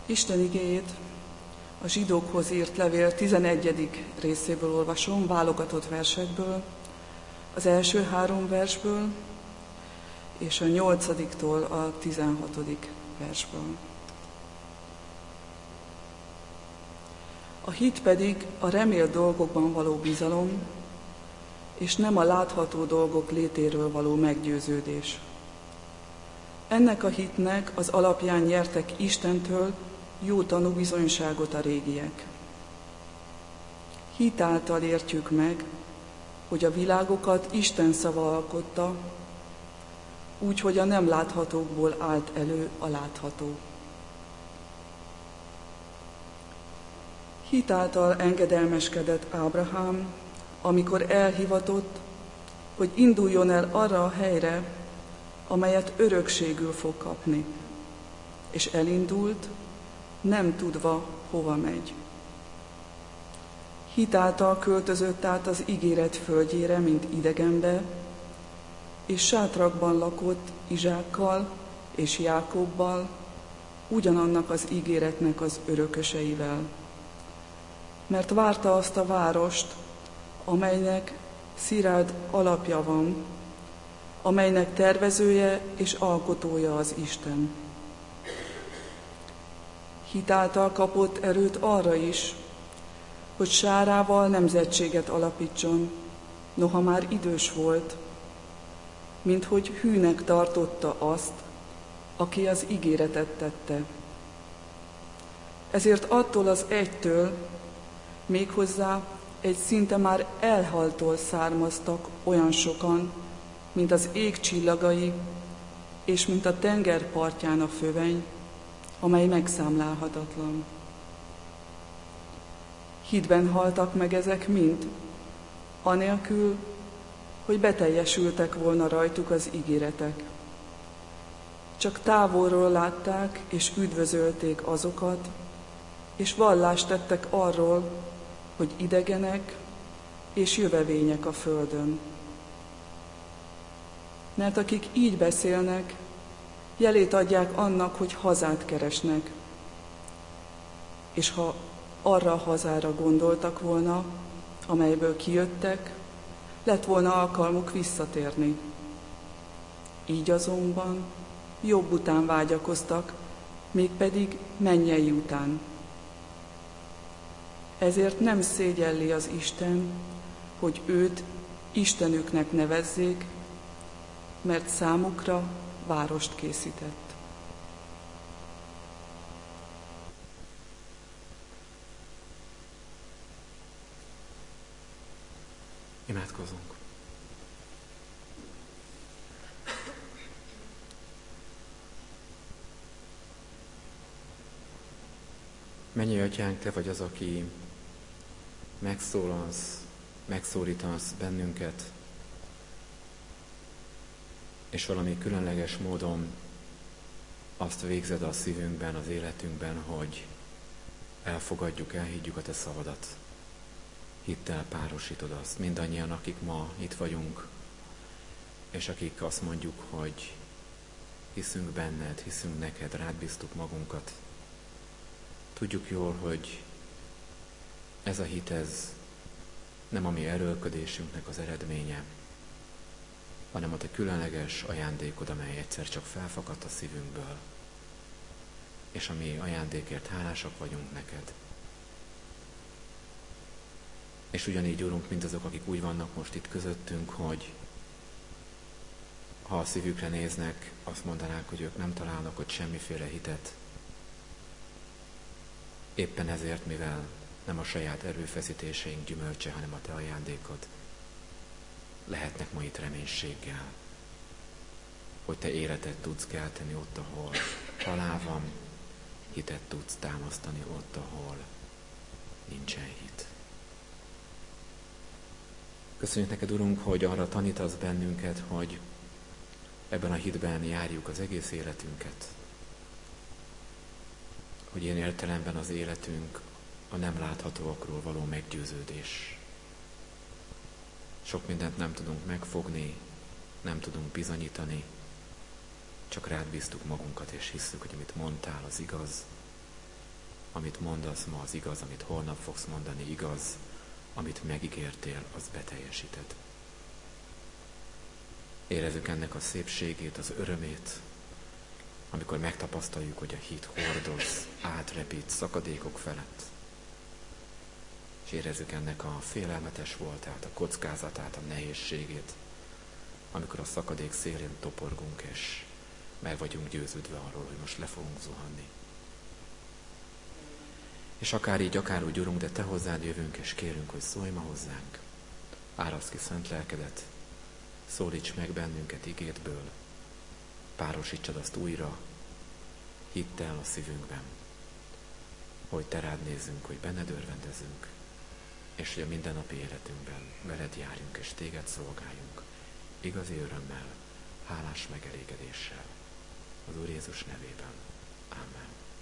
Isten igéjét a zsidókhoz írt levél 11. részéből olvasom, válogatott versekből, az első 3 versből, és a 8-tól a 16. versből. A hit pedig a remélt dolgokban való bizalom, és nem a látható dolgok létéről való meggyőződés. Ennek a hitnek az alapján nyertek Istentől jó tanúbizonyságot a régiek. Hit által értjük meg, hogy a világokat Isten szava alkotta, úgy, hogy a nem láthatókból állt elő a látható. Hit által engedelmeskedett Ábrahám, amikor elhivatott, hogy induljon el arra a helyre, amelyet örökségül fog kapni, és elindult, nem tudva, hova megy. Hit által költözött át az ígéret földjére, mint idegenbe, és sátrakban lakott Izsákkal és Jákobbal, ugyanannak az ígéretnek az örököseivel. Mert várta azt a várost, amelynek szilárd alapja van, amelynek tervezője és alkotója az Isten. Hit által kapott erőt arra is, hogy Sárával nemzetséget alapítson, noha már idős volt, mint hogy hűnek tartotta azt, aki az ígéretet tette. Ezért attól az egytől, méghozzá egy szinte már elhaltól származtak olyan sokan, mint az ég csillagai, és mint a tenger partján a föveny, amely megszámlálhatatlan. Hitben haltak meg ezek mind, anélkül, hogy beteljesültek volna rajtuk az ígéretek. Csak távolról látták és üdvözölték azokat, és vallást tettek arról, hogy idegenek és jövevények a földön. Mert akik így beszélnek, jelét adják annak, hogy hazát keresnek. És ha arra a hazára gondoltak volna, amelyből kijöttek, lett volna alkalmuk visszatérni. Így azonban jobb után vágyakoztak, mégpedig mennyei után. Ezért nem szégyelli az Isten, hogy őt Istenüknek nevezzék, mert számukra várost készített. Imádkozunk. Mennyei Atyánk, Te vagy az, aki megszólalsz, megszólítasz bennünket, és valami különleges módon azt végzed a szívünkben, az életünkben, hogy elfogadjuk, elhiggyük a Te szavadat. Hittel párosítod azt. Mindannyian, akik ma itt vagyunk, és akik azt mondjuk, hogy hiszünk benned, hiszünk neked, rád bíztuk magunkat. Tudjuk jól, hogy ez a hit, ez nem a mi erőlködésünknek az eredménye, hanem a Te különleges ajándékod, amely egyszer csak felfakadt a szívünkből, és a mi ajándékért hálásak vagyunk neked. És ugyanígy, Urunk, mindazok, akik úgy vannak most itt közöttünk, hogy ha a szívükre néznek, azt mondanák, hogy ők nem találnak ott semmiféle hitet. Éppen ezért, mivel nem a saját erőfeszítéseink gyümölcse, hanem a Te ajándékod, lehetnek ma itt reménységgel, hogy Te életet tudsz kelteni ott, ahol halál van, hitet tudsz támasztani ott, ahol nincsen hit. Köszönjük neked, Urunk, hogy arra tanítasz bennünket, hogy ebben a hitben járjuk az egész életünket. Hogy ilyen értelemben az életünk a nem láthatóakról való meggyőződés. Sok mindent nem tudunk megfogni, nem tudunk bizonyítani, csak rád bíztuk magunkat, és hisszük, hogy amit mondtál, az igaz, amit mondasz ma, az igaz, amit holnap fogsz mondani, igaz, amit megígértél, az beteljesíted. Érezzük ennek a szépségét, az örömét, amikor megtapasztaljuk, hogy a hit hordoz, átrepít szakadékok felett. És érezzük ennek a félelmetes voltát, a kockázatát, a nehézségét, amikor a szakadék szélén toporgunk, és meg vagyunk győződve arról, hogy most le fogunk zuhanni. És akár így, akár úgy, Urunk, de Te hozzád jövünk, és kérünk, hogy szólj ma hozzánk. Áraszd ki szent lelkedet, szólíts meg bennünket igédből, párosítsad azt újra, hittel a szívünkben, hogy Te rád nézzünk, hogy benned örvendezünk, és hogy a mindennapi életünkben veled járjunk, és Téged szolgáljunk, igazi örömmel, hálás megelégedéssel. Az Úr Jézus nevében. Amen.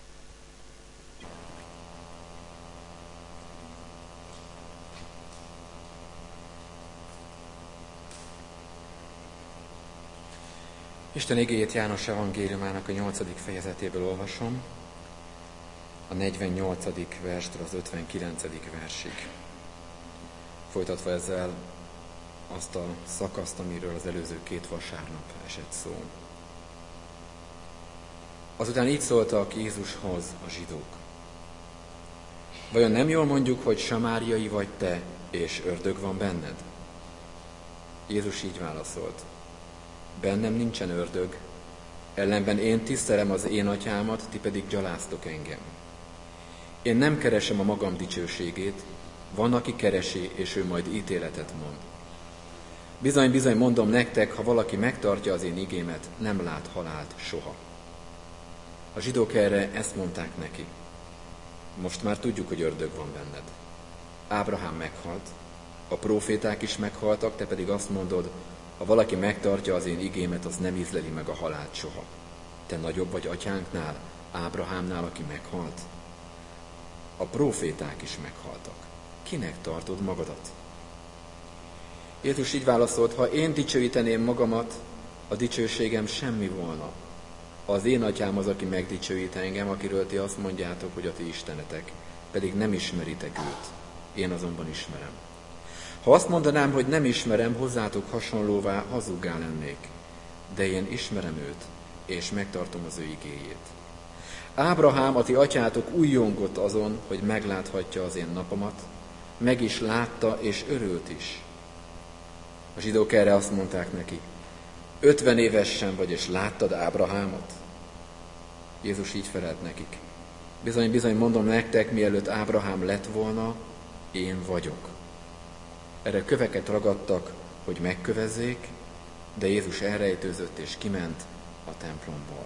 Isten igéjét János evangéliumának a 8. fejezetéből olvasom, a 48. verstől az 59. versig. Folytatva ezzel azt a szakaszt, amiről az előző 2 vasárnap esett szó. Azután így szóltak Jézushoz a zsidók. Vajon nem jól mondjuk, hogy samáriai vagy te, és ördög van benned? Jézus így válaszolt. Bennem nincsen ördög, ellenben én tisztelem az én atyámat, ti pedig gyaláztok engem. Én nem keresem a magam dicsőségét, van, aki keresi, és ő majd ítéletet mond. Bizony, bizony mondom nektek, ha valaki megtartja az én igémet, nem lát halált soha. A zsidók erre ezt mondták neki. Most már tudjuk, hogy ördög van benned. Ábrahám meghalt, a próféták is meghaltak, te pedig azt mondod, ha valaki megtartja az én igémet, az nem ízleli meg a halált soha. Te nagyobb vagy atyánknál, Ábrahámnál, aki meghalt? A próféták is meghaltak. Kinek tartod magadat? Jézus így válaszolt, ha én dicsőíteném magamat, a dicsőségem semmi volna. Az én atyám az, aki megdicsőít engem, akiről ti azt mondjátok, hogy a ti istenetek, pedig nem ismeritek őt. Én azonban ismerem. Ha azt mondanám, hogy nem ismerem, hozzátok hasonlóvá hazuggá lennék. De én ismerem őt, és megtartom az ő igéjét. Ábrahám, a ti atyátok újjongott azon, hogy megláthatja az én napomat, meg is látta, és örült is. A zsidók erre azt mondták neki, 50 éves sem vagy, és láttad Ábrahámot? Jézus így felelt nekik. Bizony, bizony mondom nektek, mielőtt Ábrahám lett volna, én vagyok. Erre köveket ragadtak, hogy megkövezzék, de Jézus elrejtőzött és kiment a templomból.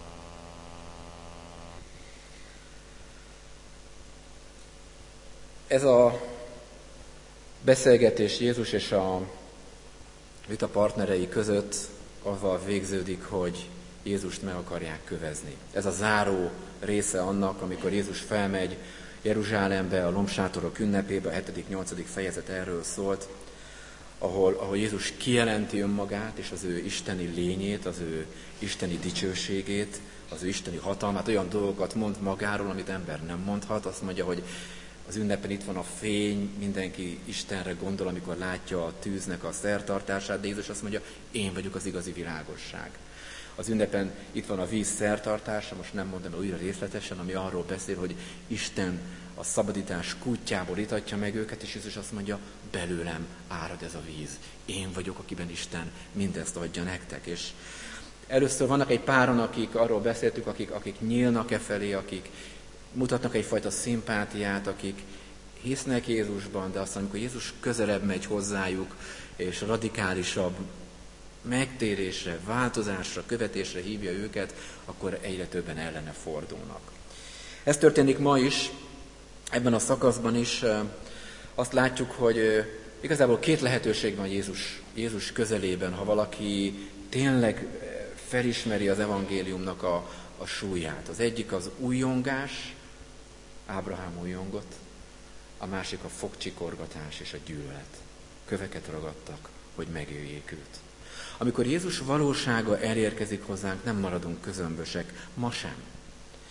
Ez a beszélgetés Jézus és a vita partnerei között azzal végződik, hogy Jézust meg akarják kövezni. Ez a záró része annak, amikor Jézus felmegy Jeruzsálembe, a lombsátorok ünnepébe, a 7.-8. fejezet erről szólt, ahol Jézus kijelenti önmagát és az ő isteni lényét, az ő isteni dicsőségét, az ő isteni hatalmát, olyan dolgokat mond magáról, amit ember nem mondhat. Azt mondja, hogy az ünnepen itt van a fény, mindenki Istenre gondol, amikor látja a tűznek a szertartását, de Jézus azt mondja, én vagyok az igazi világosság. Az ünnepen itt van a víz szertartása, most nem mondom újra részletesen, ami arról beszél, hogy Isten a szabadítás kútjából itatja meg őket, és Jézus azt mondja, belőlem árad ez a víz. Én vagyok, akiben Isten mindezt adja nektek. És először vannak egy páran, akik arról beszéltük, akik nyílnak e felé, akik mutatnak egyfajta szimpátiát, akik hisznek Jézusban, de aztán, amikor Jézus közelebb megy hozzájuk, és radikálisabb megtérésre, változásra, követésre hívja őket, akkor egyre többen ellene fordulnak. Ez történik ma is, ebben a szakaszban is. Azt látjuk, hogy igazából 2 lehetőség van Jézus közelében, ha valaki tényleg felismeri az evangéliumnak a súlyát. Az egyik az újongás, Ábrahám újongott, a másik a fogcsikorgatás és a gyűlölet. Köveket ragadtak, hogy megöljék őt. Amikor Jézus valósága elérkezik hozzánk, nem maradunk közömbösek, ma sem. És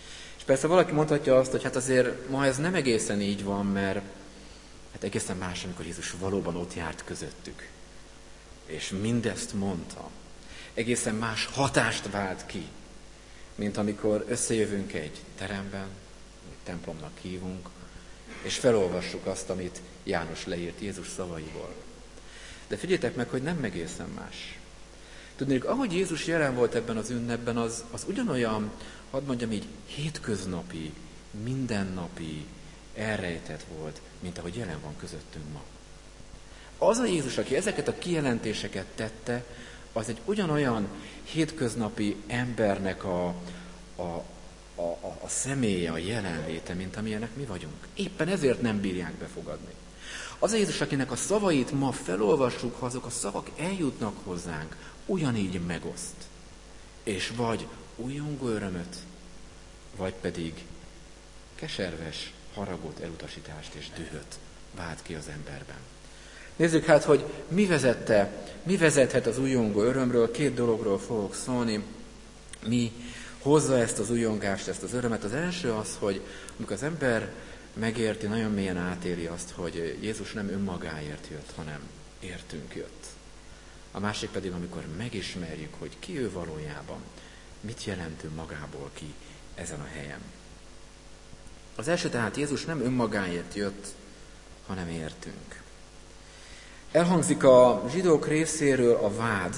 persze valaki mondhatja azt, hogy hát azért ma ez nem egészen így van, mert hát egészen más, amikor Jézus valóban ott járt közöttük. És mindezt mondta. Egészen más hatást vált ki, mint amikor összejövünk egy teremben, egy templomnak hívunk, és felolvassuk azt, amit János leírt Jézus szavaiból. De figyeljétek meg, hogy nem egészen más. Tudnék, ahogy Jézus jelen volt ebben az ünnepben, az ugyanolyan, hadd mondjam így, hétköznapi, mindennapi, elrejtett volt, mint ahogy jelen van közöttünk ma. Az a Jézus, aki ezeket a kijelentéseket tette, az egy ugyanolyan hétköznapi embernek a személye, a jelenléte, mint amilyenek mi vagyunk. Éppen ezért nem bírják befogadni. Az a Jézus, akinek a szavait ma felolvassuk, ha azok a szavak eljutnak hozzánk, ugyanígy megoszt. És vagy újongó örömöt, vagy pedig keserves haragot, elutasítást és dühöt vált ki az emberben. Nézzük hát, hogy mi vezethet az újongó örömről. 2 dologról fogok szólni. Mi hozza ezt az újongást, ezt az örömet. Az első az, hogy amikor az ember megérti, nagyon mélyen átéli azt, hogy Jézus nem önmagáért jött, hanem értünk jött. A másik pedig, amikor megismerjük, hogy ki ő valójában, mit jelent ő magából ki ezen a helyen. Az első tehát Jézus nem önmagáért jött, hanem értünk. Elhangzik a zsidók részéről a vád,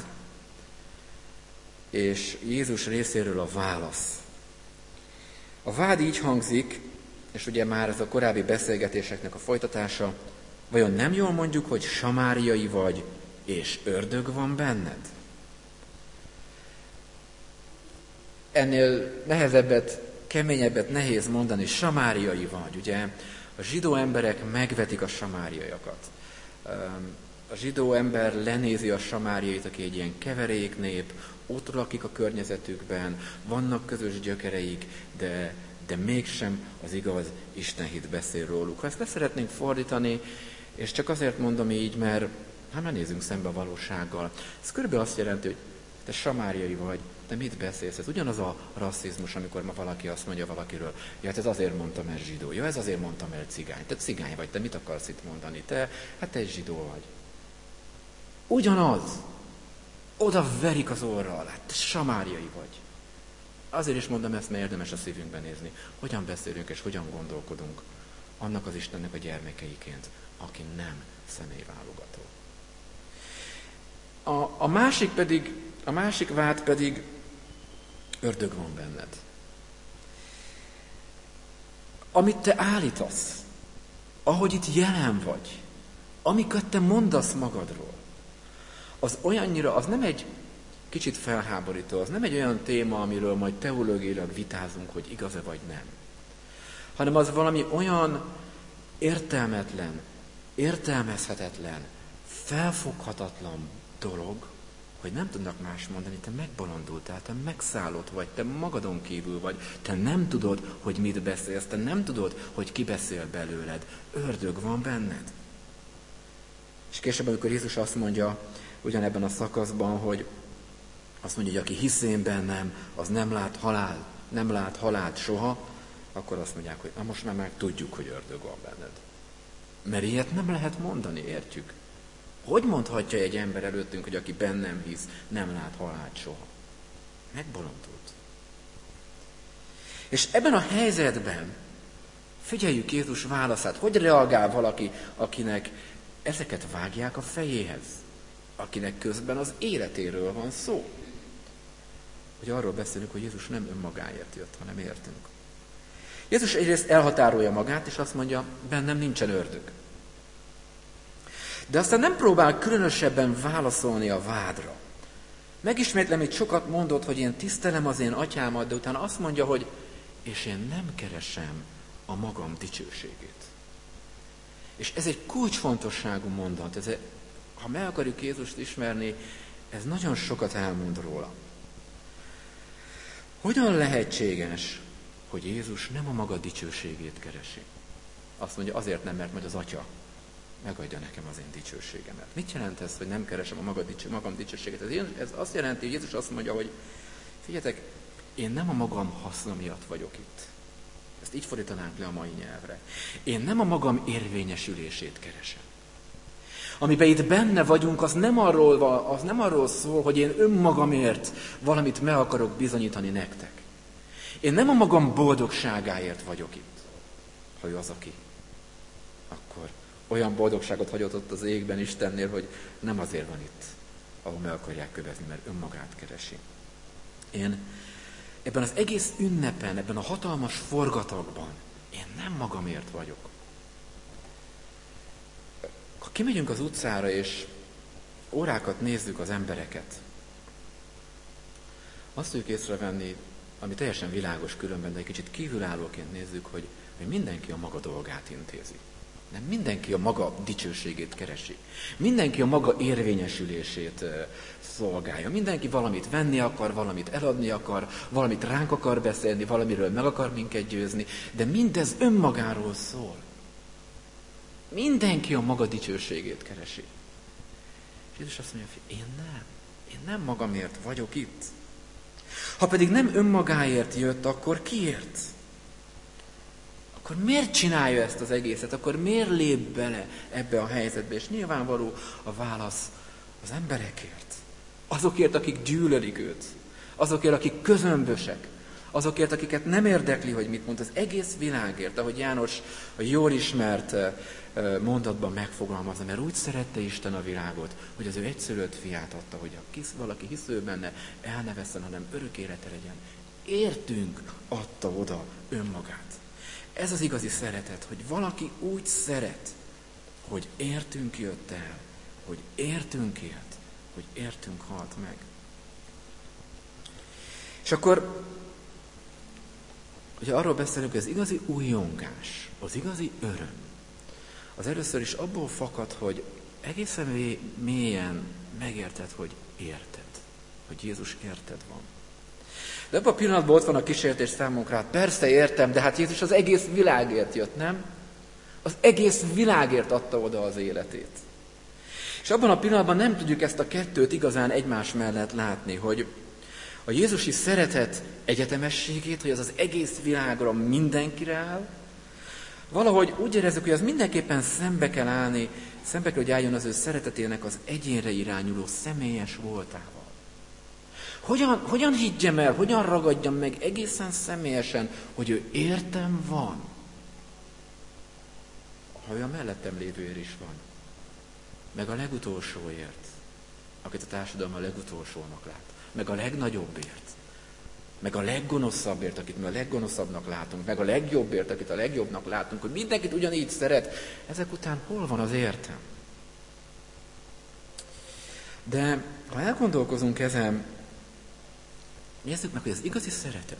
és Jézus részéről a válasz. A vád így hangzik, és ugye már ez a korábbi beszélgetéseknek a folytatása, vajon nem jól mondjuk, hogy samáriai vagy, és ördög van benned? Ennél nehezebbet, keményebbet nehéz mondani, samáriai vagy, ugye? A zsidó emberek megvetik a samáriaiakat. A zsidó ember lenézi a samáriait, aki egy ilyen keveréknép, ott lakik a környezetükben, vannak közös gyökereik, de mégsem az igaz istenhit beszél róluk. Ha ezt le szeretnénk fordítani, és csak azért mondom így, mert hát nézzünk szembe a valósággal. Ez körülbelül azt jelenti, hogy te samáriai vagy, te mit beszélsz? Ez ugyanaz a rasszizmus, amikor ma valaki azt mondja valakiről, ja, hát ez azért mondtam, mert zsidó, ja, ez azért mondtam, mert cigány. Te cigány vagy, te mit akarsz itt mondani? Te egy zsidó vagy. Ugyanaz. Oda verik az orral, hát te samáriai vagy. Azért is mondom ezt, mert érdemes a szívünkbe nézni. Hogyan beszélünk és hogyan gondolkodunk annak az Istennek a gyermekeiként, aki nem személyválogató. A másik vád pedig ördög van benned. Amit te állítasz, ahogy itt jelen vagy, amiket te mondasz magadról, az olyannyira, az nem egy kicsit felháborító, az nem egy olyan téma, amiről majd teológiailag vitázunk, hogy igaz-e vagy nem. Hanem az valami olyan értelmetlen, értelmezhetetlen, felfoghatatlan dolog, hogy nem tudnak más mondani, te megbolondultál, te megszállott vagy, te magadon kívül vagy, te nem tudod, hogy mit beszélsz, te nem tudod, hogy ki beszél belőled, ördög van benned. És később, amikor Jézus azt mondja, ugyanebben a szakaszban, hogy azt mondja, hogy aki hisz én bennem, az nem lát halált soha, akkor azt mondják, hogy na most már tudjuk, hogy ördög van benned. Mert ilyet nem lehet mondani, értjük? Hogy mondhatja egy ember előttünk, hogy aki bennem hisz, nem lát halált soha? Megbolondult. És ebben a helyzetben figyeljük Jézus válaszát. Hogy reagál valaki, akinek ezeket vágják a fejéhez? Akinek közben az életéről van szó. Hogy arról beszélünk, hogy Jézus nem önmagáért jött, hanem értünk. Jézus egyrészt elhatárolja magát, és azt mondja, bennem nincsen ördög. De aztán nem próbál különösebben válaszolni a vádra. Megismétlem, itt sokat mondott, hogy én tisztelem az én atyámat, de utána azt mondja, hogy és én nem keresem a magam dicsőségét. És ez egy kulcsfontosságú mondat. Ha meg akarjuk Jézust ismerni, ez nagyon sokat elmond róla. Hogyan lehetséges, hogy Jézus nem a maga dicsőségét keresi? Azt mondja, azért nem, mert majd az Atya megadja nekem az én dicsőségemet. Mit jelent ez, hogy nem keresem a magam dicsőséget? Ez azt jelenti, hogy Jézus azt mondja, hogy figyeljetek, én nem a magam haszna miatt vagyok itt. Ezt így fordítanánk le a mai nyelvre. Én nem a magam érvényesülését keresem. Amiben itt benne vagyunk, az nem arról szól, hogy én önmagamért valamit meg akarok bizonyítani nektek. Én nem a magam boldogságáért vagyok itt. Ha ő az, aki, akkor olyan boldogságot hagyott ott az égben Istennél, hogy nem azért van itt, ahol meg akarják kövezni, mert önmagát keresi. Én ebben az egész ünnepen, ebben a hatalmas forgatagban, én nem magamért vagyok. Ha kimegyünk az utcára, és órákat nézzük az embereket, azt tudjuk észrevenni, ami teljesen világos különben, de egy kicsit kívülállóként nézzük, hogy mindenki a maga dolgát intézi. Nem mindenki a maga dicsőségét keresi. Mindenki a maga érvényesülését szolgálja. Mindenki valamit venni akar, valamit eladni akar, valamit ránk akar beszélni, valamiről meg akar minket győzni, de mindez önmagáról szól. Mindenki a maga dicsőségét keresi. És Jézus azt mondja, hogy én nem magamért vagyok itt. Ha pedig nem önmagáért jött, akkor kiért? Akkor miért csinálja ezt az egészet? Akkor miért lép bele ebbe a helyzetbe? És nyilvánvaló a válasz az emberekért. Azokért, akik gyűlölik őt. Azokért, akik közömbösek. Azokért, akiket nem érdekli, hogy mit mond. Az egész világért, ahogy János a jól ismert mondatban megfogalmazza, mert úgy szerette Isten a világot, hogy az ő egyszülött fiát adta, hogy valaki hisz ő benne, el ne vesszen, hanem örök élete legyen. Értünk adta oda önmagát. Ez az igazi szeretet, hogy valaki úgy szeret, hogy értünk jött el, hogy értünk élt, hogy értünk halt meg. És akkor, ugye arról beszélünk, hogy az igazi újongás, az igazi öröm, az először is abból fakad, hogy egészen mélyen megérted, hogy érted, hogy Jézus érted van. De ebben a pillanatban ott van a kísértés számunkra, persze értem, de hát Jézus az egész világért jött, nem? Az egész világért adta oda az életét. És abban a pillanatban nem tudjuk ezt a kettőt igazán egymás mellett látni, hogy a jézusi szeretet egyetemességét, hogy az egész világra mindenkire áll, valahogy úgy érezzük, hogy az mindenképpen szembe kell állni, szembe kell, hogy álljon az ő szeretetének az egyénre irányuló személyes voltával. Hogyan higgyem el, hogyan ragadjam meg egészen személyesen, hogy ő értem van, ha ő a mellettem lévőért is van, meg a legutolsóért, akit a társadalom a legutolsónak lát, meg a legnagyobbért, meg a leggonoszabbért, akit mi a leggonoszabbnak látunk, meg a legjobbért, akit a legjobbnak látunk, hogy mindenkit ugyanígy szeret, ezek után hol van az értem? De ha elgondolkozunk ezen, nézzük meg, hogy az igazi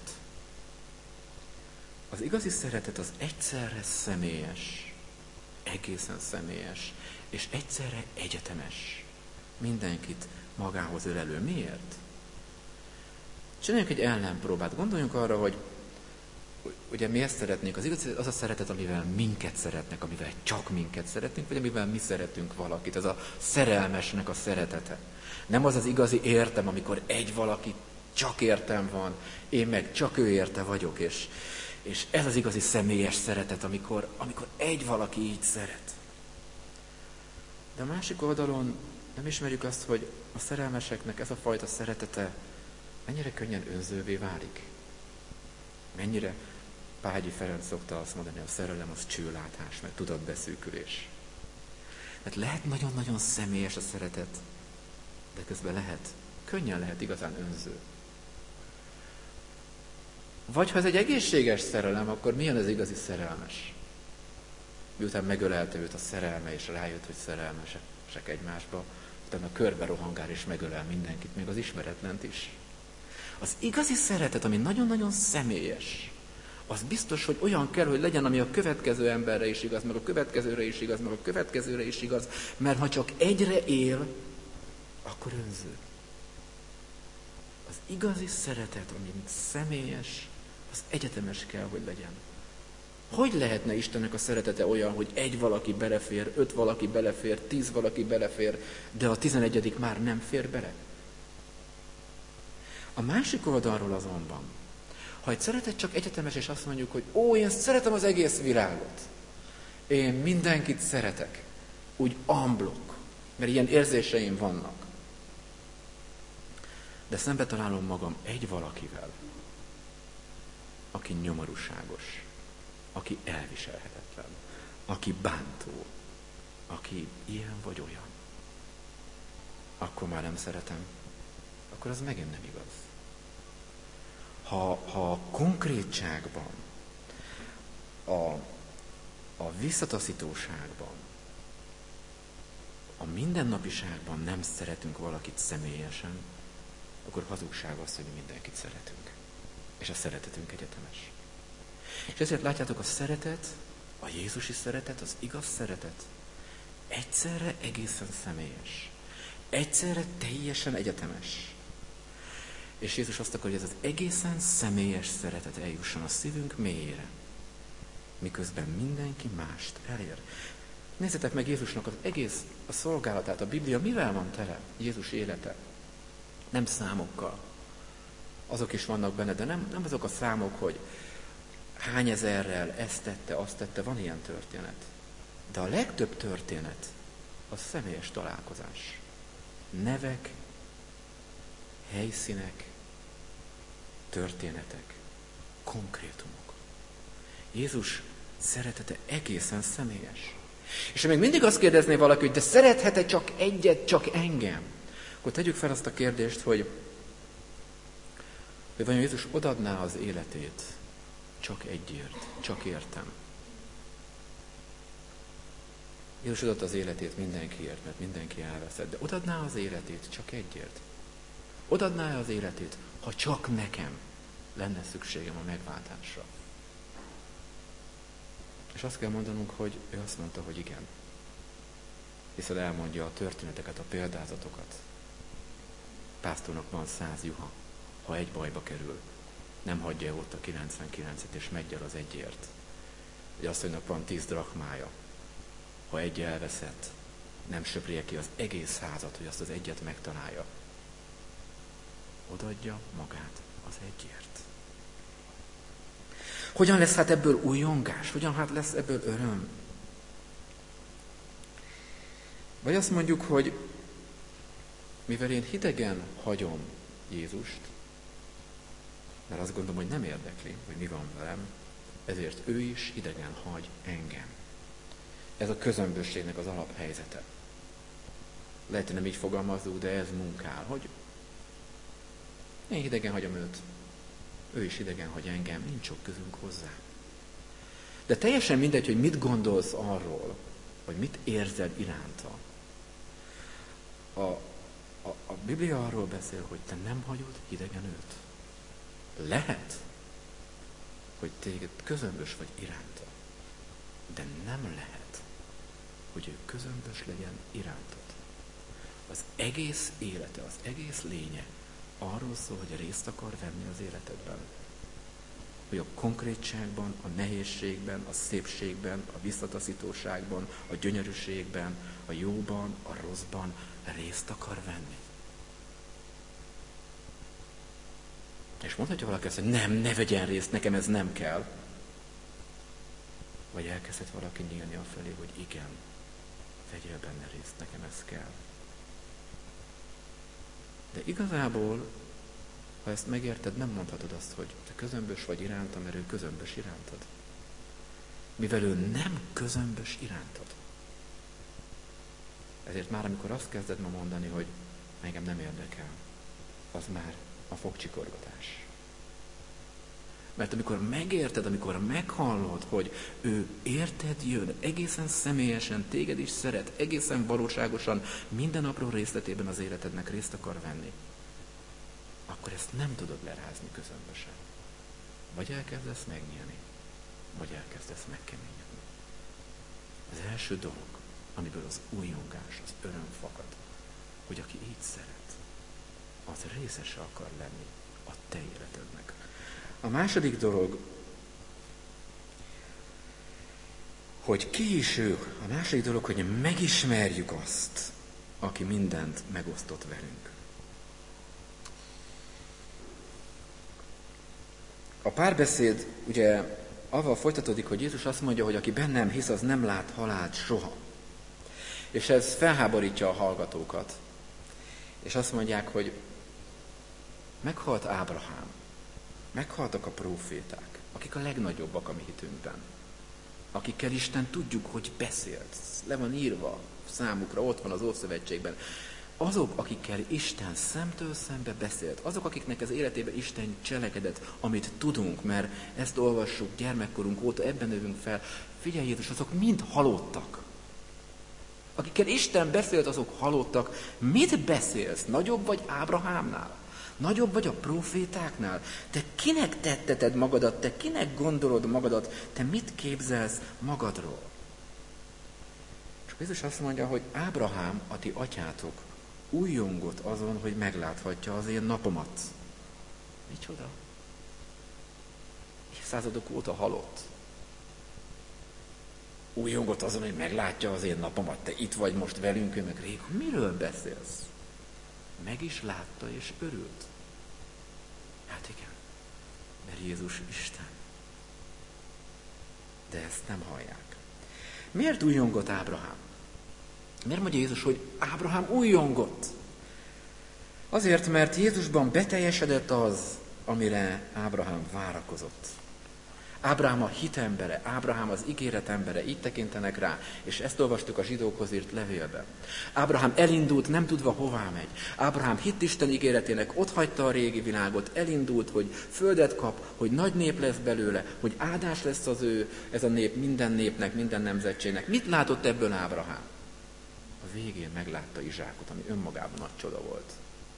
szeretet az egyszerre személyes, egészen személyes, és egyszerre egyetemes. Mindenkit magához ölelő. Miért? Csináljunk egy ellenpróbát. Gondoljunk arra, hogy ugye mi ezt szeretnénk. Az igazi az a szeretet, amivel minket szeretnek, amivel csak minket szeretünk, vagy amivel mi szeretünk valakit. Ez a szerelmesnek a szeretete. Nem az az igazi értem, amikor egy valaki csak értem van, én meg csak ő érte vagyok, és ez az igazi személyes szeretet, amikor egy valaki így szeret. De a másik oldalon nem ismerjük azt, hogy a szerelmeseknek ez a fajta szeretete mennyire könnyen önzővé válik. Mennyire Págyi Ferenc szokta azt mondani, a szerelem az csőlátás, meg tudatbeszűkülés. Tehát lehet nagyon-nagyon személyes a szeretet, de közben könnyen lehet igazán önző. Vagy ha ez egy egészséges szerelem, akkor milyen az igazi szerelmes? Miután megölelte őt a szerelme, és rájött, hogy szerelmesek egymásba, utána körbe rohangál és megölel mindenkit, még az ismeretlent is. Az igazi szeretet, ami nagyon-nagyon személyes, az biztos, hogy olyan kell, hogy legyen, ami a következő emberre is igaz, meg a következőre is igaz, meg a következőre is igaz, mert ha csak egyre él, akkor önző. Az igazi szeretet, ami személyes, az egyetemes kell, hogy legyen. Hogy lehetne Istennek a szeretete olyan, hogy egy valaki belefér, 5 valaki belefér, 10 valaki belefér, de a 11. már nem fér bele? A másik oldalról azonban, Ha egy szeretet csak egyetemes, és azt mondjuk, hogy én szeretem az egész világot, én mindenkit szeretek, úgy amblok, mert ilyen érzéseim vannak. De szembe találom magam egy valakivel, aki nyomorúságos, aki elviselhetetlen, aki bántó, aki ilyen vagy olyan. Akkor már nem szeretem, akkor az megint nem igaz. Ha a konkrétságban, a visszataszítóságban, a mindennapiságban nem szeretünk valakit személyesen, akkor hazugság az, hogy mindenkit szeretünk. És a szeretetünk egyetemes. És ezért látjátok, a szeretet, a jézusi szeretet, az igaz szeretet egyszerre egészen személyes. Egyszerre teljesen egyetemes. És Jézus azt akarja, hogy ez az egészen személyes szeretet eljusson a szívünk mélyére, miközben mindenki mást elér. Nézzétek meg Jézusnak az egész a szolgálatát, a Biblia mivel van tele? Jézus élete. Nem számokkal. Azok is vannak benne, de nem azok a számok, hogy hány ezerrel ezt tette, azt tette, van ilyen történet. De a legtöbb történet az személyes találkozás. Nevek, helyszínek, történetek, konkrétumok. Jézus szeretete egészen személyes. És ha még mindig azt kérdezné valaki, hogy de szerethet-e csak egyet, csak engem? Akkor tegyük fel azt a kérdést, hogy vajon Jézus odaadná az életét csak egyért, csak értem. Jézus odaadta az életét mindenkiért, mert mindenki elveszett, de odaadná az életét csak egyért. Odaadná az életét, ha csak nekem lenne szükségem a megváltásra. És azt kell mondanunk, hogy ő azt mondta, hogy igen. Hiszen elmondja a történeteket, a példázatokat. Pásztornak van 100 juha, ha egy bajba kerül, nem hagyja ott a 99-et, és megy el az egyért. Egy asszonynak van 10 drachmája, ha egy elveszett, nem söprje ki az egész házat, hogy azt az egyet megtalálja. Odaadja magát az egyért. Hogyan lesz hát ebből újongás? Hogyan hát lesz ebből öröm? Vagy azt mondjuk, hogy mivel én hidegen hagyom Jézust, mert azt gondolom, hogy nem érdekli, hogy mi van velem, ezért ő is hidegen hagy engem. Ez a közömbösségnek az alaphelyzete. Lehet, hogy nem így fogalmazunk, de ez munkál, hogy én hidegen hagyom őt, ő is idegen hagy engem, nincs sok közünk hozzá. De teljesen mindegy, hogy mit gondolsz arról, vagy mit érzel iránta. A Biblia arról beszél, hogy te nem hagyod hidegen őt. Lehet, hogy téged közömbös vagy iránta, de nem lehet, hogy ő közömbös legyen irántad. Az egész élete, az egész lénye arról szól, hogy részt akar venni az életedben. Hogy a konkrétságban, a nehézségben, a szépségben, a visszataszítóságban, a gyönyörűségben, a jóban, a rosszban részt akar venni. És mondhatja valaki azt, hogy nem, ne vegyen részt, nekem ez nem kell. Vagy elkezdhet valaki nyílni afelé, hogy igen, vegyél benne részt, nekem ez kell. De igazából, ha ezt megérted, nem mondhatod azt, hogy te közömbös vagy iránta, mert ő közömbös irántad. Mivel ő nem közömbös irántad. Ezért már, amikor azt kezded ma mondani, hogy engem nem érdekel, az már a fogcsikorgatás. Mert amikor megérted, amikor meghallod, hogy ő érted jön, egészen személyesen, téged is szeret, egészen valóságosan, minden apró részletében az életednek részt akar venni, akkor ezt nem tudod lerázni közömbösen. Vagy elkezdesz megnyílni, vagy elkezdesz megkeményedni. Az első dolog, amiből az újongás, az öröm fakad, hogy aki így szeret, az részese akar lenni a te életednek. A második dolog, hogy ki is ő. A második dolog, hogy megismerjük azt, aki mindent megosztott velünk. A párbeszéd ugye avval folytatódik, hogy Jézus azt mondja, hogy aki bennem hisz, az nem lát halált soha. És ez felháborítja a hallgatókat. És azt mondják, hogy meghalt Ábrahám, meghaltak a próféták, akik a legnagyobbak a mi hitünkben, akikkel Isten tudjuk, hogy beszélt, le van írva számukra, ott van az Ószövetségben. Azok, akikkel Isten szemtől szembe beszélt, azok, akiknek az életében Isten cselekedett, amit tudunk, mert ezt olvassuk gyermekkorunk óta, ebben növünk fel, figyelj Jézus, azok mind halottak. Akikkel Isten beszélt, azok halottak. Mit beszélsz? Nagyobb vagy Ábrahámnál? Nagyobb vagy a prófétáknál? Te kinek tetteted magadat? Te kinek gondolod magadat? Te mit képzelsz magadról? És Jézus azt mondja, hogy Ábrahám, a ti atyátok, újjongott azon, hogy megláthatja az én napomat. Micsoda? Évszázadok óta halott. Újjongott azon, hogy meglátja az én napomat. Te itt vagy most velünk, ő meg rég. Miről beszélsz? Meg is látta és örült. Hát igen, mert Jézus Isten. De ezt nem hallják. Miért újjongott Ábrahám? Miért mondja Jézus, hogy Ábrahám újjongott? Azért, mert Jézusban beteljesedett az, amire Ábrahám várakozott. Ábrahám a hit embere, Ábrahám az ígéret embere, így tekintenek rá, és ezt olvastuk a zsidókhoz írt levélben. Ábrahám elindult, nem tudva hová megy. Ábrahám hitt Isten ígéretének, otthagyta a régi világot, elindult, hogy földet kap, hogy nagy nép lesz belőle, hogy áldás lesz ez a nép minden népnek, minden nemzetségnek. Mit látott ebből Ábrahám? A végén meglátta Izsákot, ami önmagában nagy csoda volt.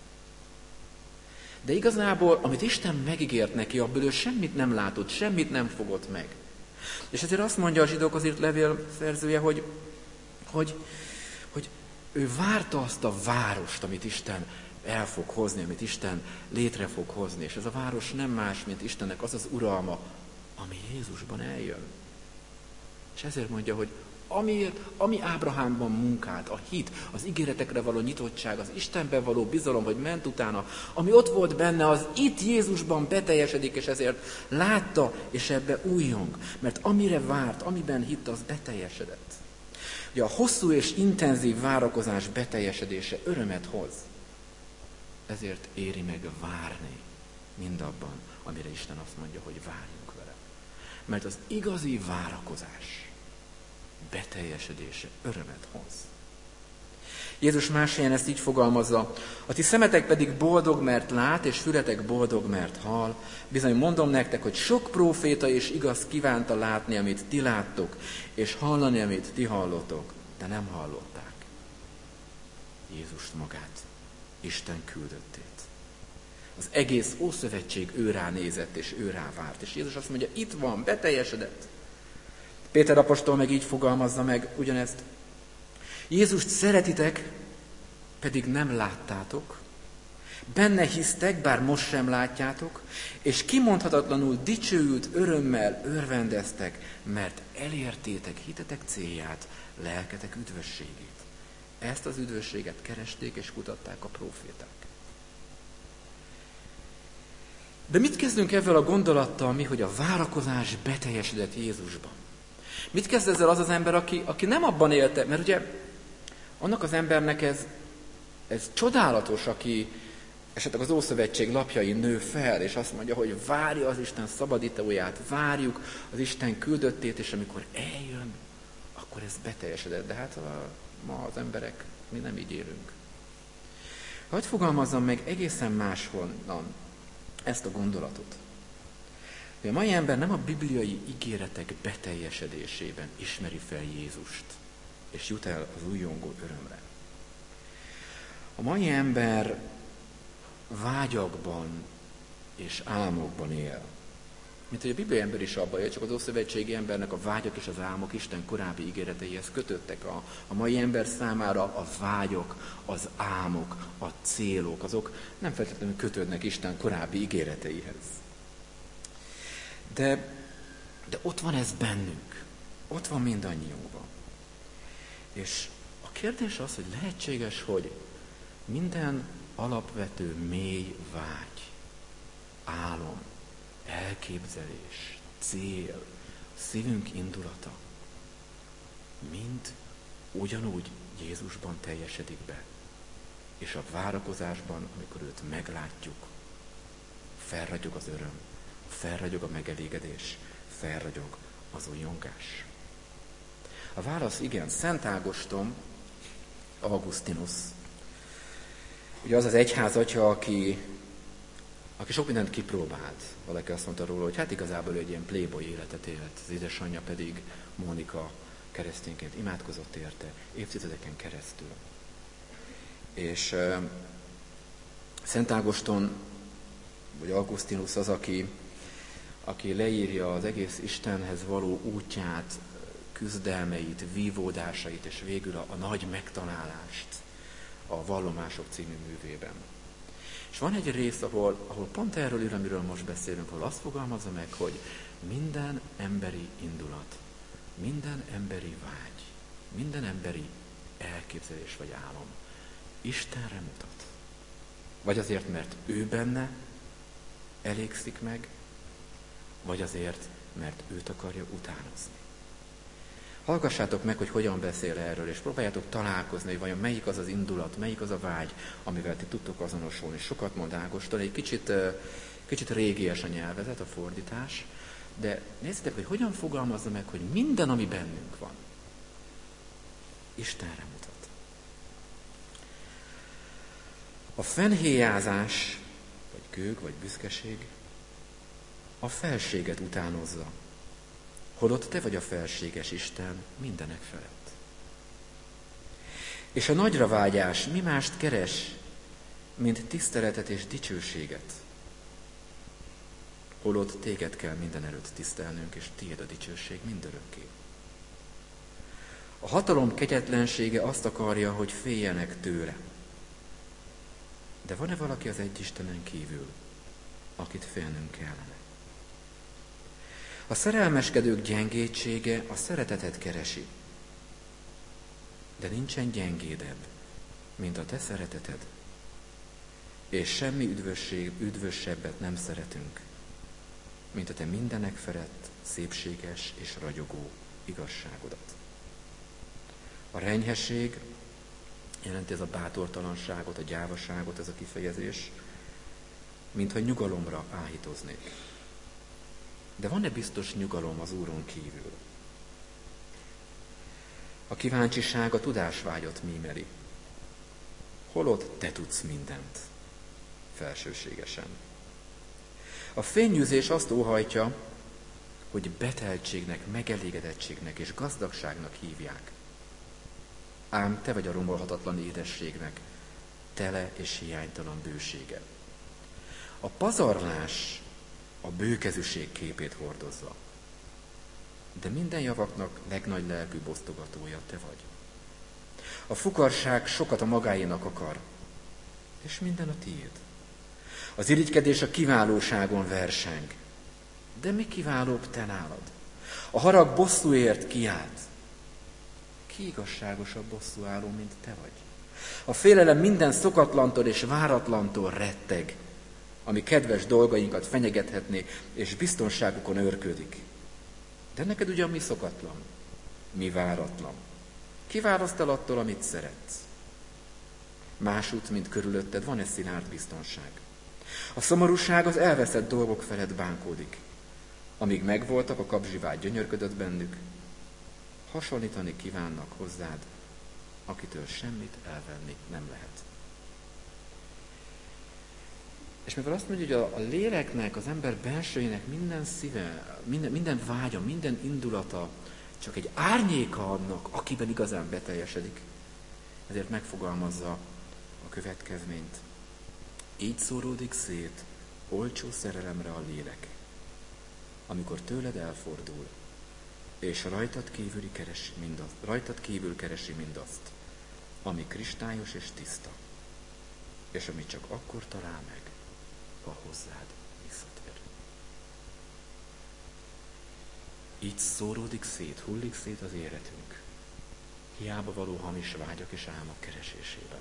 De igazából, amit Isten megígért neki, abból ő semmit nem látott, semmit nem fogott meg. És ezért azt mondja a zsidókhoz írt levél szerzője, hogy ő várta azt a várost, amit Isten el fog hozni, amit Isten létre fog hozni. És ez a város nem más, mint Istennek az az uralma, ami Jézusban eljön. És ezért mondja, hogy ami Ábrahámban munkált, a hit, az ígéretekre való nyitottság, az Istenben való bizalom, hogy ment utána, ami ott volt benne, az itt Jézusban beteljesedik, és ezért látta, és ebbe újjong. Mert amire várt, amiben hitt, az beteljesedett. Ugye a hosszú és intenzív várakozás beteljesedése örömet hoz. Ezért éri meg várni mindabban, amire Isten azt mondja, hogy várjunk vele. Mert az igazi várakozás beteljesedése örömet hoz. Jézus más helyen ezt így fogalmazza, a ti szemetek pedig boldog, mert lát, és fületek boldog, mert hall. Bizony mondom nektek, hogy sok próféta és igaz kívánta látni, amit ti láttok, és hallani, amit ti hallotok, de nem hallották. Jézust magát, Isten küldöttét. Az egész Ószövetség ő rá nézett, és ő rá várt. És Jézus azt mondja, itt van, beteljesedett. Péter apostol meg így fogalmazza meg ugyanezt. Jézust szeretitek, pedig nem láttátok, benne hisztek, bár most sem látjátok, és kimondhatatlanul dicsőült örömmel örvendeztek, mert elértétek hitetek célját, lelketek üdvösségét. Ezt az üdvösséget keresték és kutatták a próféták. De mit kezdünk ezzel a gondolattal mi, hogy a várakozás beteljesedett Jézusban? Mit kezd ezzel az az ember, aki nem abban élte? Mert ugye annak az embernek ez csodálatos, aki esetleg az Ószövetség lapjain nő fel, és azt mondja, hogy várja az Isten szabadítóját, várjuk az Isten küldöttét, és amikor eljön, akkor ez beteljesedett. De hát ma az emberek, mi nem így élünk. Hadd fogalmazzam meg egészen máshonnan ezt a gondolatot. A mai ember nem a bibliai ígéretek beteljesedésében ismeri fel Jézust, és jut el az újjongó örömre. A mai ember vágyakban és álmokban él. Mint hogy a bibliai ember is abban él, csak az ószövetségi embernek a vágyak és az álmok Isten korábbi ígéreteihez kötöttek. A mai ember számára a vágyok, az álmok, a célok, azok nem feltétlenül kötődnek Isten korábbi ígéreteihez. De ott van ez bennünk. Ott van mindannyiunkban. És a kérdés az, hogy lehetséges, hogy minden alapvető mély vágy, álom, elképzelés, cél, szívünk indulata mind ugyanúgy Jézusban teljesedik be. És a várakozásban, amikor őt meglátjuk, felragyog az öröm, felragyog a megelégedés, felragyog az újongás. A válasz igen. Szent Ágoston, Augustinus, ugye az az egyházatya, aki sok mindent kipróbált. Valaki azt mondta róla, hogy hát igazából egy ilyen playboy életet élt. Az édesanyja pedig, Mónika, keresztényként imádkozott érte évtizedeken keresztül. És Szent Ágoston, vagy Augustinus az, aki leírja az egész Istenhez való útját, küzdelmeit, vívódásait, és végül a nagy megtalálást a Vallomások című művében. És van egy rész, ahol pont erről ír, amiről most beszélünk, ahol azt fogalmazza meg, hogy minden emberi indulat, minden emberi vágy, minden emberi elképzelés vagy álom Istenre mutat. Vagy azért, mert ő benne elégszik meg, vagy azért, mert őt akarja utánozni. Hallgassátok meg, hogy hogyan beszél erről, és próbáljátok találkozni, hogy vajon melyik az az indulat, melyik az a vágy, amivel ti tudtok azonosulni. Sokat mond Ágoston, egy kicsit régies a nyelvezet, a fordítás, de nézzétek, hogy hogyan fogalmazza meg, hogy minden, ami bennünk van, Istenre mutat. A fennhéjázás, vagy gőg, vagy büszkeség a felséget utánozza, holott te vagy a felséges Isten mindenek felett. És a nagyra vágyás mi mást keres, mint tiszteletet és dicsőséget, holott téged kell minden előtt tisztelnünk, és tiéd a dicsőség mindörökké. A hatalom kegyetlensége azt akarja, hogy féljenek tőle. De van-e valaki az egy Istenen kívül, akit félnünk kellene? A szerelmeskedők gyengétsége a szeretetet keresi, de nincsen gyengédebb, mint a te szereteted, és semmi üdvösebbet nem szeretünk, mint a te mindenek felett szépséges és ragyogó igazságodat. A renyhesség jelenti ez a bátortalanságot, a gyávaságot, ez a kifejezés, mintha nyugalomra áhítoznék. De van-e biztos nyugalom az Úron kívül? A kíváncsiság a tudásvágyat mímeli. Holott te tudsz mindent, felsőségesen. A fényűzés azt óhajtja, hogy beteltségnek, megelégedettségnek és gazdagságnak hívják. Ám te vagy a romolhatatlan édességnek, tele és hiánytalan bősége. A pazarlás a bőkezűség képét hordozza, de minden javaknak legnagy lelkű bosztogatója te vagy. A fukarság sokat a magáénak akar, és minden a tiéd. Az irigykedés a kiválóságon verseng, de mi kiválóbb te nálad? A harag bosszúért kiált. Ki igazságosabb bosszúálló, mint te vagy? A félelem minden szokatlantól és váratlantól retteg, ami kedves dolgainkat fenyegethetné, és biztonságukon őrködik. De neked ugyan mi szokatlan, mi váratlan. Ki választ el attól, amit szeretsz? Másút, mint körülötted, van-e szilárd biztonság? A szomorúság az elveszett dolgok felett bánkódik. Amíg megvoltak, a kapzsivágy gyönyörködött bennük, hasonlítani kívánnak hozzád, akitől semmit elvenni nem lehet. És mivel azt mondja, hogy a léleknek, az ember belsőjének minden szíve, minden vágya, minden indulata csak egy árnyéka annak, akiben igazán beteljesedik, ezért megfogalmazza a következményt. Így szóródik szét olcsó szerelemre a lélek, amikor tőled elfordul, és rajtad kívül keresi mindazt, ami kristályos és tiszta, és amit csak akkor talál meg, ha hozzád visszatér. Így szóródik szét, hullik szét az életünk, hiába való hamis vágyak és álmok keresésében,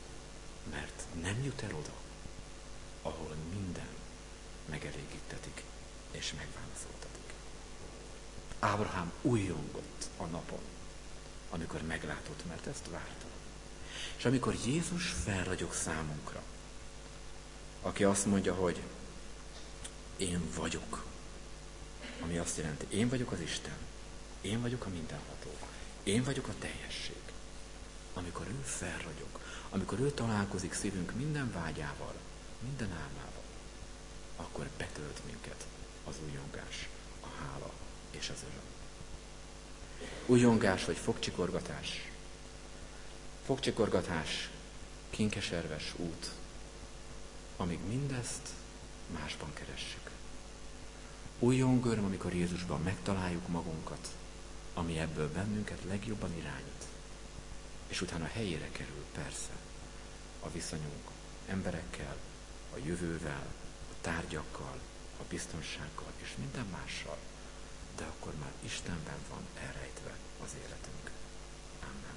mert nem jut el oda, ahol minden megelégítetik és megválaszoltatik. Ábrahám újjongott a napon, amikor meglátott, mert ezt várta. És amikor Jézus felragyog számunkra, aki azt mondja, hogy én vagyok, ami azt jelenti, én vagyok az Isten, én vagyok a mindenható, én vagyok a teljesség. Amikor ő felragyog, amikor ő találkozik szívünk minden vágyával, minden álmával, akkor betölt minket az újjongás, a hála és az öröm. Újjongás vagy fogcsikorgatás. Fogcsikorgatás, kinkeserves út, amíg mindezt másban keressük. Újjongöröm, amikor Jézusban megtaláljuk magunkat, ami ebből bennünket legjobban irányít. És utána helyére kerül persze a viszonyunk emberekkel, a jövővel, a tárgyakkal, a biztonsággal és minden mással, de akkor már Istenben van elrejtve az életünk. Amen.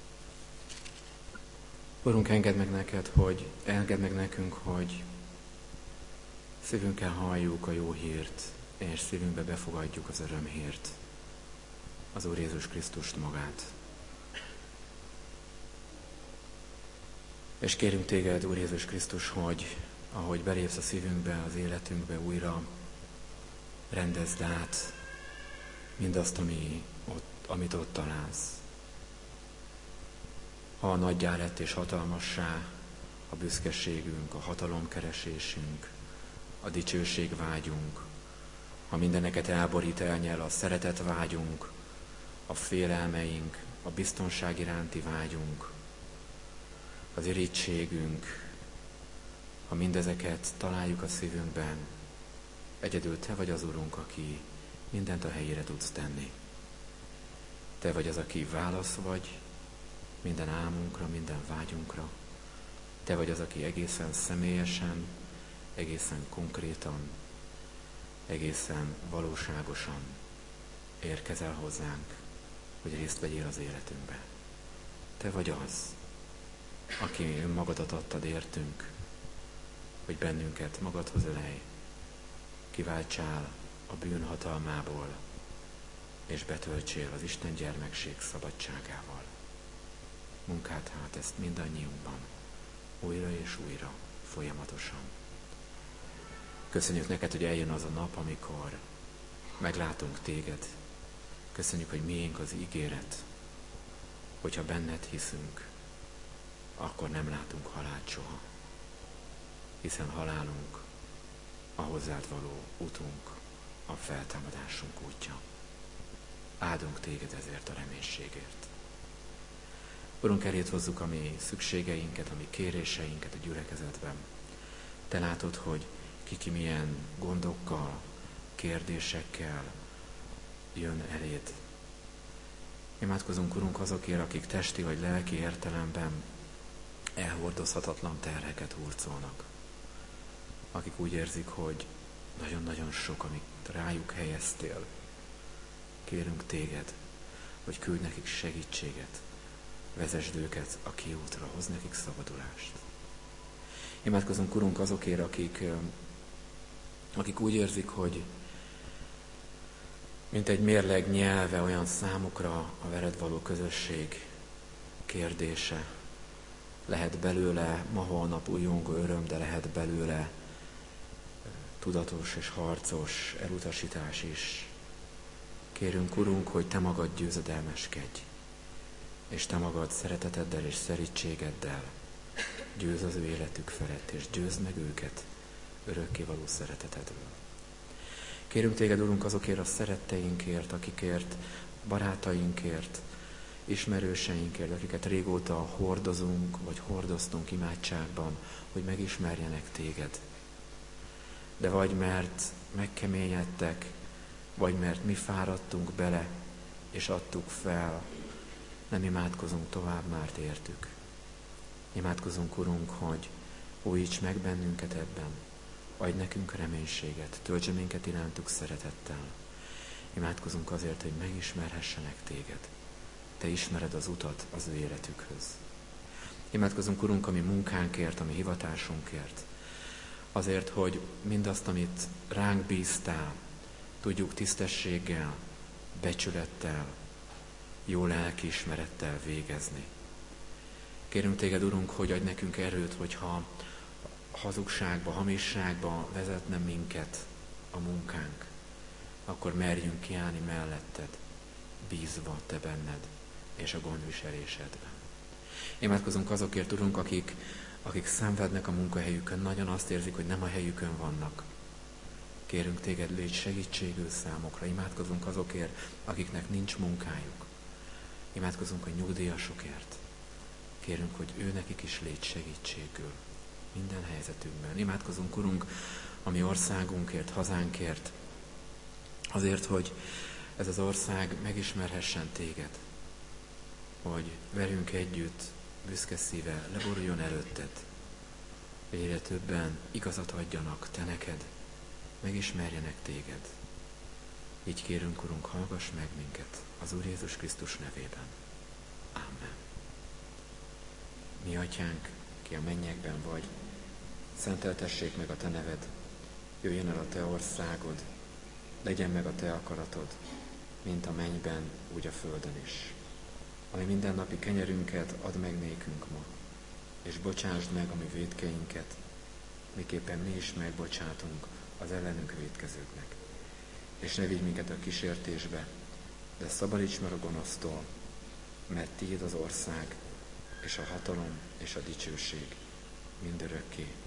Urunk, engedd meg nekünk, hogy szívünkkel halljuk a jó hírt, és szívünkbe befogadjuk az örömhírt, az Úr Jézus Krisztust magát. És kérünk téged, Úr Jézus Krisztus, hogy ahogy belépsz a szívünkbe, az életünkbe újra, rendezd át mindazt, amit ott találsz. Ha nagyjá lett és hatalmassá a büszkeségünk, a hatalomkeresésünk, a dicsőségvágyunk, ha mindeneket elborít, elnyel a szeretetvágyunk, a félelmeink, a biztonság iránti vágyunk, az irítségünk, ha mindezeket találjuk a szívünkben, egyedül te vagy az Urunk, aki mindent a helyére tudsz tenni. Te vagy az, aki válasz vagy minden álmunkra, minden vágyunkra. Te vagy az, aki egészen személyesen, egészen konkrétan, egészen valóságosan érkezel hozzánk, hogy részt vegyél az életünkbe. Te vagy az, aki önmagadat adtad értünk, hogy bennünket magadhoz ölelj, kiváltsál a bűn hatalmából, és betöltsél az Isten gyermekség szabadságával. Munkád hát ezt mindannyiunkban, újra és újra, folyamatosan. Köszönjük neked, hogy eljön az a nap, amikor meglátunk téged. Köszönjük, hogy miénk az ígéret, hogyha benned hiszünk, akkor nem látunk halált soha, hiszen halálunk a hozzád való utunk, a feltámadásunk útja. Áldunk téged ezért a reménységért. Urunk, elét hozzuk a mi szükségeinket, a mi kéréseinket a gyülekezetben. Te látod, hogy ki milyen gondokkal, kérdésekkel jön eléd. Imádkozunk, Urunk, azokért, akik testi vagy lelki értelemben elhordozhatatlan terheket hurcolnak. Akik úgy érzik, hogy nagyon-nagyon sok, amit rájuk helyeztél. Kérünk téged, hogy küldj nekik segítséget, vezesd őket a kiútra, hozz nekik szabadulást. Imádkozunk, Urunk, azokért, akik úgy érzik, hogy mint egy mérleg nyelve olyan számukra a veled való közösség kérdése. Lehet belőle ma-holnap újjongó öröm, de lehet belőle tudatos és harcos elutasítás is. Kérünk, Urunk, hogy te magad győzedelmeskedj, és te magad szereteteddel és szerítségeddel győz az ő életük felett, és győzd meg őket örökkévaló szeretetedről. Kérünk téged, Urunk, azokért a szeretteinkért, akikért, barátainkért, ismerőseinkért, akiket régóta hordozunk, vagy hordoztunk imádságban, hogy megismerjenek téged. De vagy mert megkeményedtek, vagy mert mi fáradtunk bele, és adtuk fel, nem imádkozunk tovább, már értük. Imádkozunk, Urunk, hogy újíts meg bennünket ebben, adj nekünk reménységet, töltsd minket irántuk szeretettel. Imádkozunk azért, hogy megismerhessenek téged. Te ismered az utat az ő életükhöz. Imádkozunk, Urunk, a mi munkánkért, a mi hivatásunkért. Azért, hogy mindazt, amit ránk bíztál, tudjuk tisztességgel, becsülettel, jó lelkiismerettel végezni. Kérünk téged, Urunk, hogy adj nekünk erőt, hogyha hazugságba, hamisságba vezetne minket a munkánk, akkor merjünk kiállni melletted, bízva te benned és a gondviselésedben. Imádkozunk azokért, Urunk, akik szenvednek a munkahelyükön, nagyon azt érzik, hogy nem a helyükön vannak. Kérünk téged, légy segítségül számukra. Imádkozunk azokért, akiknek nincs munkájuk. Imádkozunk a nyugdíjasokért. Kérünk, hogy ő nekik is légy segítségül minden helyzetünkben. Imádkozunk, Urunk, a mi országunkért, hazánkért, azért, hogy ez az ország megismerhessen téged, hogy velünk együtt büszke szíve leboruljon előtted, hogy egyre többen igazat adjanak te neked, megismerjenek téged. Így kérünk, Urunk, hallgass meg minket az Úr Jézus Krisztus nevében. Amen. Mi Atyánk, ki a mennyekben vagy, szenteltessék meg a te neved, jöjjön el a te országod, legyen meg a te akaratod, mint a mennyben, úgy a földön is. Ami mindennapi kenyerünket add meg nékünk ma, és bocsásd meg a mi vétkeinket, miképpen mi is megbocsátunk az ellenünk vétkezőknek. És ne vigy minket a kísértésbe, de szabadíts meg a gonosztól, mert tiéd az ország, és a hatalom, és a dicsőség mindörökké.